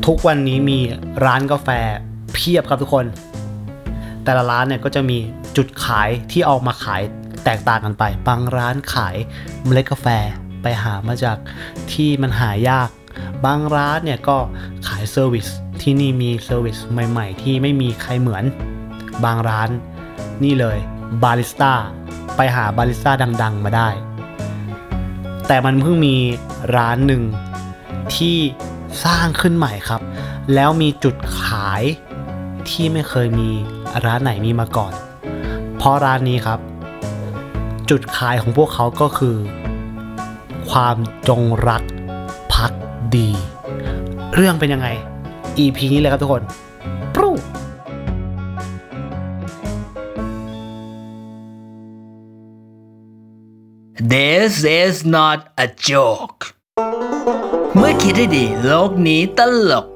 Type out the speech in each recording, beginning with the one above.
ทุกวันนี้มีร้านกาแฟเพียบครับทุกคนแต่ละร้านเนี่ยก็จะมีจุดขายที่เอามาขายแตกต่างกันไปบางร้านขายเมล็ดกาแฟไปหามาจากที่มันหายากบางร้านเนี่ยก็ขายเซอร์วิสที่นี่มีเซอร์วิสใหม่ๆที่ไม่มีใครเหมือนบางร้านนี่เลยบาริสต้าไปหาบาริสต้าดังๆมาได้แต่มันเพิ่งมีร้านหนึ่งที่สร้างขึ้นใหม่ครับแล้วมีจุดขายที่ไม่เคยมีร้านไหนมีมาก่อนเพราะร้านนี้ครับจุดขายของพวกเขาก็คือความจงรักภักดีเรื่องเป็นยังไง EP นี้เลยครับทุกคนปรู This is not a joke เมื่อคิดให้ดีโลกนี้ตลก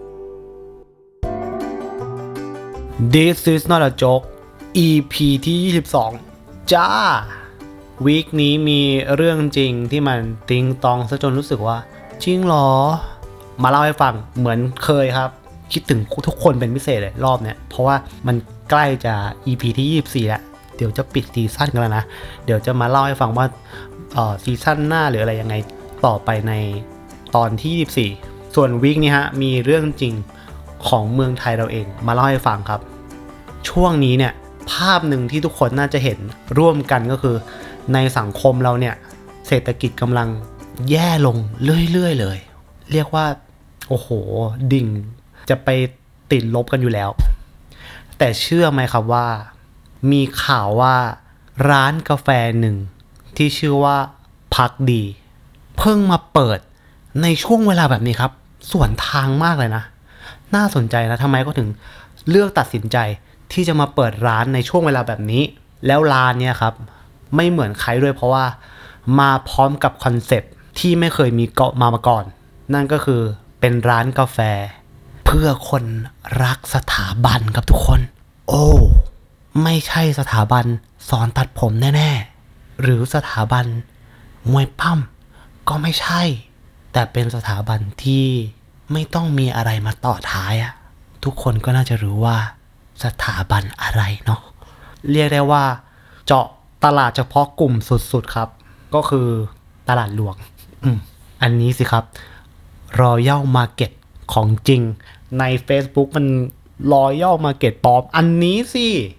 This is not a joke EP ที่22จ้าวีคนี้มีเรื่องจริงที่มันติงตองซะจนรู้สึกว่าจริงหรอมาเล่าให้ฟังเหมือนเคยครับคิดถึงทุกคนเป็นพิเศษเลยรอบเนี้ยเพราะว่ามันใกล้จะ EP ที่24แล้วเดี๋ยวจะปิดซีซั่นกันแล้วนะเดี๋ยวจะมาเล่าให้ฟังว่าซีซั่นหน้าหรืออะไรยังไงต่อไปในตอนที่24ส่วนวีคนี้ฮะมีเรื่องจริงของเมืองไทยเราเองมาเล่าให้ฟังครับช่วงนี้เนี่ยภาพหนึ่งที่ทุกคนน่าจะเห็นร่วมกันก็คือในสังคมเราเนี่ยเศรษฐกิจกำลังแย่ลงเรื่อยๆเลยเรียกว่าโอ้โหดิ่งจะไปติดลบกันอยู่แล้วแต่เชื่อไหมครับว่ามีข่าวว่าร้านกาแฟหนึ่งที่ชื่อว่าพักดีเพิ่งมาเปิดในช่วงเวลาแบบนี้ครับส่วนทางมากเลยนะน่าสนใจนะทำไมก็ถึงเลือกตัดสินใจที่จะมาเปิดร้านในช่วงเวลาแบบนี้แล้วร้านเนี่ยครับไม่เหมือนใครด้วยเพราะว่ามาพร้อมกับคอนเซ็ปต์ที่ไม่เคยมีเกาะมาก่อนนั่นก็คือเป็นร้านกาแฟเพื่อคนรักสถาบันครับทุกคนโอ้ไม่ใช่สถาบันสอนตัดผมแน่ๆหรือสถาบันมวยปั้มก็ไม่ใช่แต่เป็นสถาบันที่ไม่ต้องมีอะไรมาต่อท้ายอะทุกคนก็น่าจะรู้ว่าสถาบันอะไรเนาะเรียกได้ว่าเจาะตลาดเฉพาะกลุ่มสุดๆครับก็คือตลาดหลวงอันนี้สิครับ Royal Market ของจริงใน Facebook มัน Royal Market ปลอมอันนี้สิ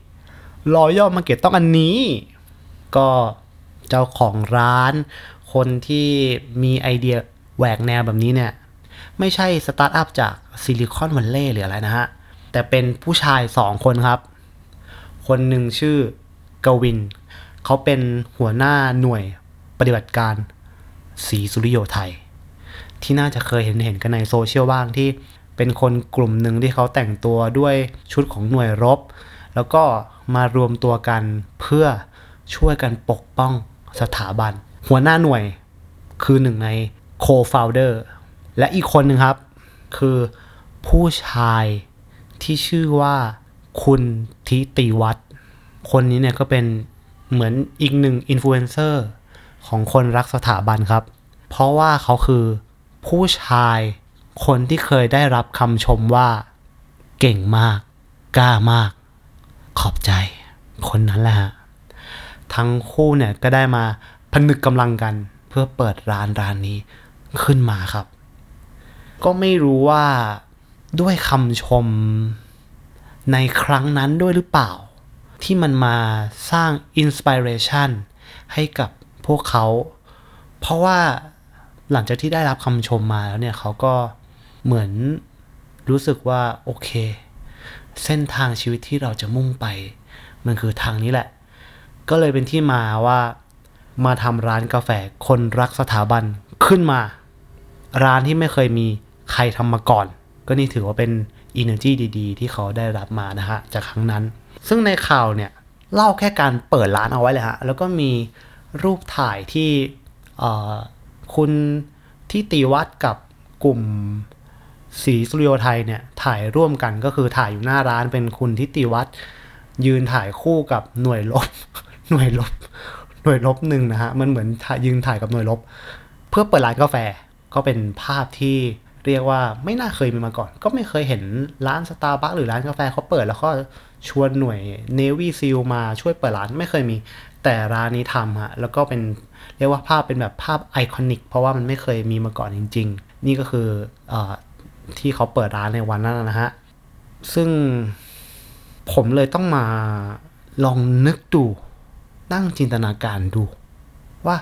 Royal Market ต้องอันนี้ก็เจ้าของร้านคนที่มีไอเดียแหวกแนวแบบนี้เนี่ยไม่ใช่สตาร์ทอัพจากซิลิคอนวัลเลย์หรืออะไรนะฮะแต่เป็นผู้ชาย2คนครับคนหนึ่งชื่อกวินเขาเป็นหัวหน้าหน่วยปฏิบัติการศรีสุริโยไทยที่น่าจะเคยเห็นกันในโซเชียลบ้างที่เป็นคนกลุ่มหนึ่งที่เขาแต่งตัวด้วยชุดของหน่วยรบแล้วก็มารวมตัวกันเพื่อช่วยกันปกป้องสถาบันหัวหน้าหน่วยคือหนึ่งในโคฟาวเดอร์และอีกคนหนึ่งครับคือผู้ชายที่ชื่อว่าคุณทิติวัฒน์คนนี้เนี่ยก็เป็นเหมือนอีกหนึ่งอินฟลูเอนเซอร์ของคนรักสถาบันครับเพราะว่าเขาคือผู้ชายคนที่เคยได้รับคำชมว่าเก่งมากกล้ามากขอบใจคนนั้นแหละฮะทั้งคู่เนี่ยก็ได้มาผนึกกำลังกันเพื่อเปิดร้านนี้ขึ้นมาครับก็ไม่รู้ว่าด้วยคำชมในครั้งนั้นด้วยหรือเปล่าที่มันมาสร้างอินสปิเรชันให้กับพวกเขาเพราะว่าหลังจากที่ได้รับคำชมมาแล้วเนี่ยเขาก็เหมือนรู้สึกว่าโอเคเส้นทางชีวิตที่เราจะมุ่งไปมันคือทางนี้แหละก็เลยเป็นที่มาว่ามาทำร้านกาแฟคนรักสถาบันขึ้นมาร้านที่ไม่เคยมีใครทำมาก่อนก็นี่ถือว่าเป็น energy ดีๆที่เขาได้รับมานะฮะจากครั้งนั้นซึ่งในข่าวเนี่ยเล่าแค่การเปิดร้านเอาไว้เลยฮะแล้วก็มีรูปถ่ายที่คุณทิติวัฒน์กับกลุ่มศรีสุริโยไทยเนี่ยถ่ายร่วมกันก็คือถ่ายอยู่หน้าร้านเป็นคุณทิติวัฒน์ยืนถ่ายคู่กับหน่วยรบหน่วยรบหนึ่งนะฮะมันเหมือนยืนถ่ายกับหน่วยรบเพื่อเปิดร้านกาแฟก็เป็นภาพที่เรียกว่าไม่น่าเคยมีมาก่อนก็ไม่เคยเห็นร้านสตาร์บัคหรือร้านกาแฟเขาเปิดแล้วก็ชวนหน่วย Navy SEAL มาช่วยเปิดร้านไม่เคยมีแต่ร้านนี้ทำฮะแล้วก็เป็นเรียกว่าภาพเป็นแบบภาพไอคอนิกเพราะว่ามันไม่เคยมีมาก่อนจริงๆนี่ก็คือที่เขาเปิดร้านในวันนั้นนะฮะซึ่งผมเลยต้องมาลองนึกดูนั่งจินตนาการดูว่า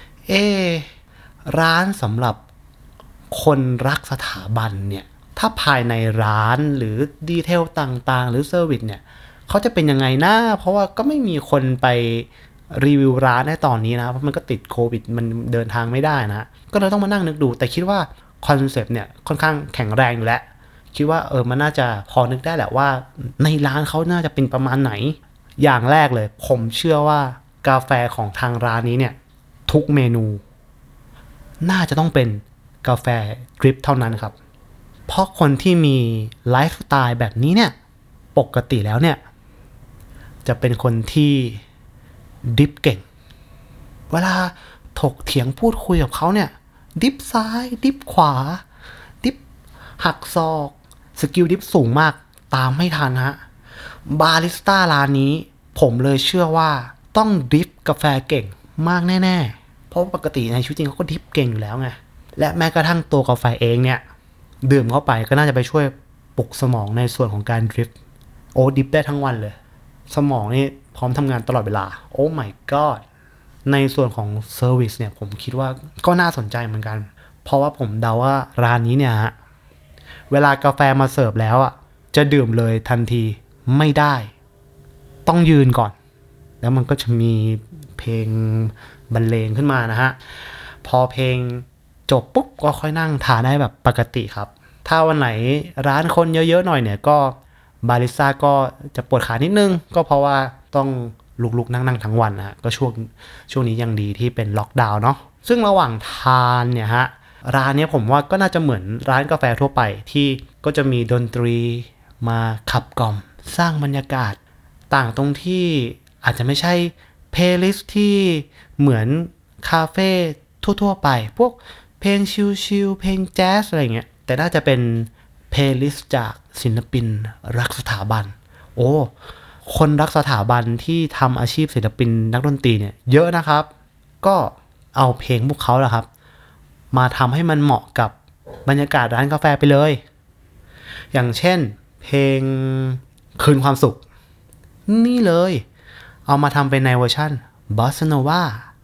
ร้านสำหรับคนรักสถาบันเนี่ยถ้าภายในร้านหรือดีเทลต่างๆหรือเซอร์วิสเนี่ยเขาจะเป็นยังไงนะเพราะว่าก็ไม่มีคนไปรีวิวร้านในตอนนี้นะเพราะมันก็ติดโควิดมันเดินทางไม่ได้นะก็เลยต้องมานั่งนึกดูแต่คิดว่าคอนเซปต์เนี่ยค่อนข้างแข็งแรงอยู่แล้วคิดว่ามันน่าจะพอนึกได้แหละว่าในร้านเขาน่าจะเป็นประมาณไหนอย่างแรกเลยผมเชื่อว่ากาแฟของทางร้านนี้เนี่ยทุกเมนูน่าจะต้องเป็นกาแฟดริปเท่านั้นครับเพราะคนที่มีไลฟ์สไตล์แบบนี้เนี่ยปกติแล้วเนี่ยจะเป็นคนที่ดริปเก่งเวลาถกเถียงพูดคุยกับเขาเนี่ยดริปซ้ายดริปขวาดริปหักศอกสกิลดริปสูงมากตามไม่ทันฮะบาริสต้าร้านนี้ผมเลยเชื่อว่าต้องดริปกาแฟเก่งมากแน่ๆเพราะปกติในชีวิตจริงเขาก็ดริปเก่งอยู่แล้วไงและแม้กระทั่งตัวกาแฟเองเนี่ยดื่มเข้าไปก็น่าจะไปช่วยปลุกสมองในส่วนของการดริฟต์ดริฟต์ได้ทั้งวันเลยสมองนี่พร้อมทำงานตลอดเวลาโอ้ my god ในส่วนของเซอร์วิสเนี่ยผมคิดว่าก็น่าสนใจเหมือนกันเพราะว่าผมเดาว่าร้านนี้เนี่ยฮะเวลากาแฟมาเสิร์ฟแล้วอ่ะจะดื่มเลยทันทีไม่ได้ต้องยืนก่อนแล้วมันก็จะมีเพลงบรรเลงขึ้นมานะฮะพอเพลงจบปุ๊บก็ค่อยนั่งทานได้แบบปกติครับถ้าวันไหนร้านคนเยอะๆหน่อยเนี่ยก็บาริสต้าก็จะปวดขานิดนึงก็เพราะว่าต้องลุกๆนั่งๆทั้งวันนะฮะก็ช่วงนี้ยังดีที่เป็นล็อกดาวน์เนาะซึ่งระหว่างทานเนี่ยฮะร้านนี้ผมว่าก็น่าจะเหมือนร้านกาแฟทั่วไปที่ก็จะมีดนตรีมาขับกล่อมสร้างบรรยากาศต่างตรงที่อาจจะไม่ใช่เพลย์ลิสต์ที่เหมือนคาเฟ่ทั่วๆไปพวกเพลงชิลๆเพลงแจ๊สอะไรเงี้ยแต่น่าจะเป็นเพลย์ลิสต์จากศิลปินรักสถาบันคนรักสถาบันที่ทำอาชีพศิลปินนักดนตรีเนี่ยเยอะนะครับก็เอาเพลงพวกเขาแหละครับมาทำให้มันเหมาะกับบรรยากาศร้านกาแฟไปเลยอย่างเช่นเพลงคืนความสุขนี่เลยเอามาทำเป็นในเวอร์ชันบอสซาโนวา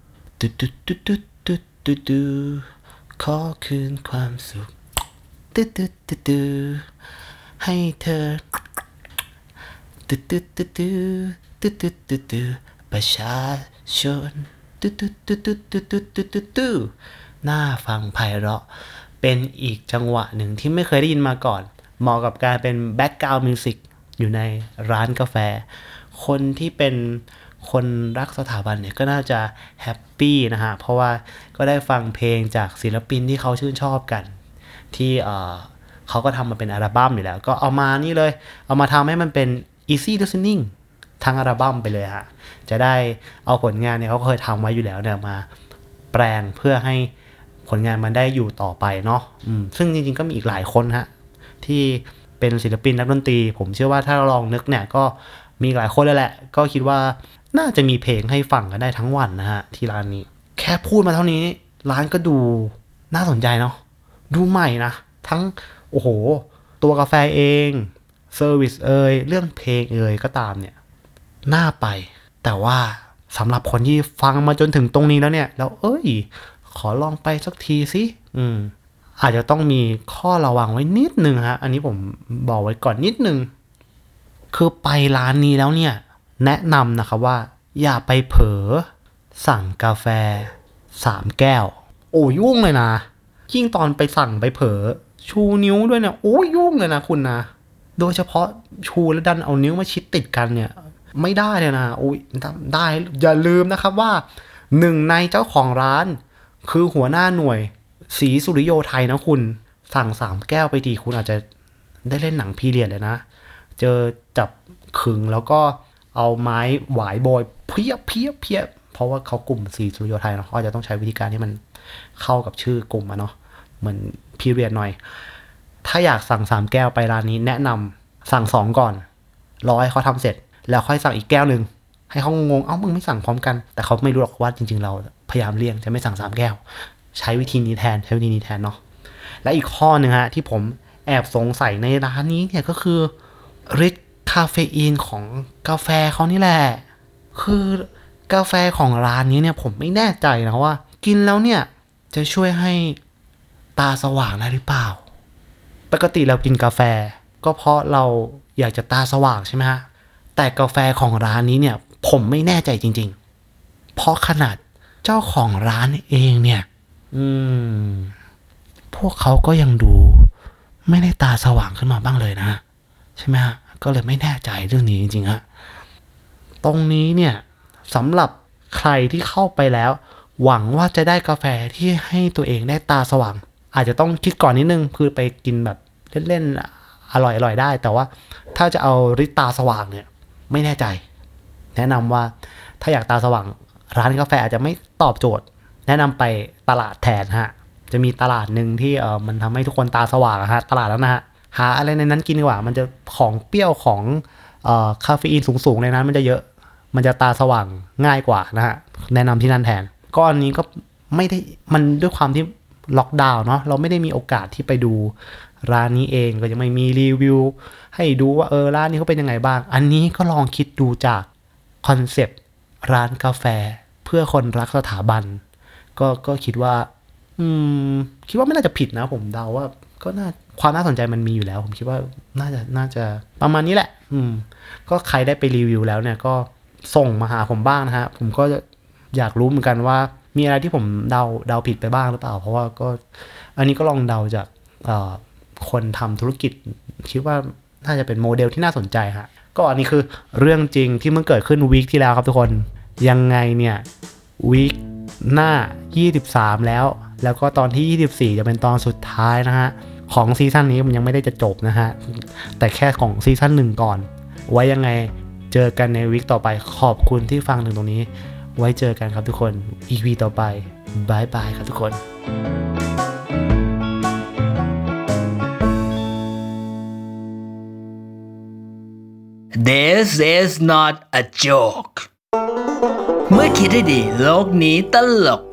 ดูขอคืนความสุขดูให้เธอดูประชาชนดูน่าฟังไพเราะเป็นอีกจังหวะหนึ่งที่ไม่เคยได้ยินมาก่อนเหมาะกับการเป็นแบ็คกราวด์มิวสิกอยู่ในร้านกาแฟคนที่เป็นคนรักสถาบันเนี่ยก็น่าจะแฮปปี้นะฮะเพราะว่าก็ได้ฟังเพลงจากศิลปินที่เขาชื่นชอบกันที่เขาก็ทำมาเป็นอัลบั้มอยู่แล้วก็เอามานี่เลยเอามาทำให้มันเป็น easy listening ทั้งอัลบั้มไปเลยฮะจะได้เอาผลงานเนี่ยเขาเคยทำไว้อยู่แล้วเนี่ยมาแปลงเพื่อให้ผลงานมันได้อยู่ต่อไปเนาะซึ่งจริงๆก็มีอีกหลายคนฮะที่เป็นศิลปินนักดนตรีผมเชื่อว่าถ้าเราลองนึกเนี่ยก็มีหลายคนเลยแหละก็คิดว่าน่าจะมีเพลงให้ฟังกันได้ทั้งวันนะฮะที่ร้านนี้แค่พูดมาเท่านี้ร้านก็ดูน่าสนใจเนาะดูใหม่นะทั้งตัวกาแฟเองเซอร์วิสเรื่องเพลงก็ตามเนี่ยน่าไปแต่ว่าสำหรับคนที่ฟังมาจนถึงตรงนี้แล้วเนี่ยแล้วขอลองไปสักทีสิอาจจะต้องมีข้อระวังไว้นิดนึงฮะอันนี้ผมบอกไว้ก่อนนิดนึงคือไปร้านนี้แล้วเนี่ยแนะนำนะครับว่าอย่าไปเผลอสั่งกาแฟ3 แก้วยุ่งเลยนะยิ่งตอนไปสั่งไปเผลอชูนิ้วด้วยเนี่ยยุ่งเลยนะคุณนะโดยเฉพาะชูแล้วดันเอานิ้วมาชิดติดกันเนี่ยไม่ได้เลยนะได้อย่าลืมนะครับว่าหนึ่งในเจ้าของร้านคือหัวหน้าหน่วยศรีสุริโยไทยนะคุณสั่ง3 แก้วไปดีคุณอาจจะได้เล่นหนังพีเรียดเลยนะเจอจับขึงแล้วก็เอาไม้หวายบอยเพี้ยเพราะว่าเขากลุ่มศรีสุริโยไทยเนาะเขาจะต้องใช้วิธีการที่มันเข้ากับชื่อกลุ่มเนาะเหมือนพีเรียดหน่อยถ้าอยากสั่ง3แก้วไปร้านนี้แนะนำสั่ง2ก่อนรอให้เขาทำเสร็จแล้วค่อยสั่งอีกแก้วนึงให้เขางงมึงไม่สั่งพร้อมกันแต่เขาไม่รู้หรอกว่าจริงๆเราพยายามเลี่ยงจะไม่สั่ง3แก้วใช้วิธีนี้แทนเนาะและอีกข้อนึงฮะที่ผมแอบสงสัยในร้านนี้เนี่ยก็คือฤทธิ์คาเฟอีนของกาแฟเขานี่แหละคือกาแฟของร้านนี้เนี่ยผมไม่แน่ใจนะว่ากินแล้วเนี่ยจะช่วยให้ตาสว่างได้หรือเปล่าปกติเรากินกาแฟก็เพราะเราอยากจะตาสว่างใช่ไหมฮะแต่กาแฟของร้านนี้เนี่ยผมไม่แน่ใจจริงๆเพราะขนาดเจ้าของร้านเองเนี่ยพวกเขาก็ยังดูไม่ได้ตาสว่างขึ้นมาบ้างเลยนะใช่ไหมฮะก็เลยไม่แน่ใจเรื่องนี้จริงๆฮะตรงนี้เนี่ยสำหรับใครที่เข้าไปแล้วหวังว่าจะได้กาแฟที่ให้ตัวเองได้ตาสว่างอาจจะต้องคิดก่อนนิดนึงคือไปกินแบบเล่นๆอร่อยๆได้แต่ว่าถ้าจะเอาฤทธิ์ตาสว่างเนี่ยไม่แน่ใจแนะนำว่าถ้าอยากตาสว่างร้านกาแฟอาจจะไม่ตอบโจทย์แนะนำไปตลาดแทนฮะจะมีตลาดหนึ่งที่มันทำให้ทุกคนตาสว่างฮะตลาดแล้วนะฮะหาอะไรในนั้นกินดีกว่ามันจะของเปรี้ยวของคาเฟอีนสูงๆในนั้นมันจะเยอะมันจะตาสว่างง่ายกว่านะฮะแนะนำที่นั่นแทนก็อันนี้ก็ไม่ได้มันด้วยความที่ล็อกดาวน์เนาะเราไม่ได้มีโอกาสที่ไปดูร้านนี้เองก็ยังไม่มีรีวิวให้ดูว่าร้านนี้เขาเป็นยังไงบ้างอันนี้ก็ลองคิดดูจากคอนเซปต์ร้านกาแฟเพื่อคนรักสถาบันก็คิดว่าไม่น่าจะผิดนะผมเดาว่าก็ความน่าสนใจมันมีอยู่แล้วผมคิดว่าน่าจะประมาณนี้แหละก็ใครได้ไปรีวิวแล้วเนี่ยก็ส่งมาหาผมบ้างนะฮะผมก็อยากรู้เหมือนกันว่ามีอะไรที่ผมเดาผิดไปบ้างหรือเปล่าเพราะว่าก็อันนี้ก็ลองเดาจากคนทำธุรกิจคิดว่าน่าจะเป็นโมเดลที่น่าสนใจฮะก็อันนี้คือเรื่องจริงที่มันเกิดขึ้นวีคที่แล้วครับทุกคนยังไงเนี่ยวีคหน้า23แล้วก็ตอนที่24จะเป็นตอนสุดท้ายนะฮะของซีซั่นนี้มันยังไม่ได้จะจบนะฮะแต่แค่ของซีซั่น1ก่อนไว้ยังไงเจอกันในวีคต่อไปขอบคุณที่ฟังถึงตรงนี้ไว้เจอกันครับทุกคน EP ต่อไปบายบายครับทุกคน This is not a joke เมื่อคิดให้ดีโลกนี้ตลก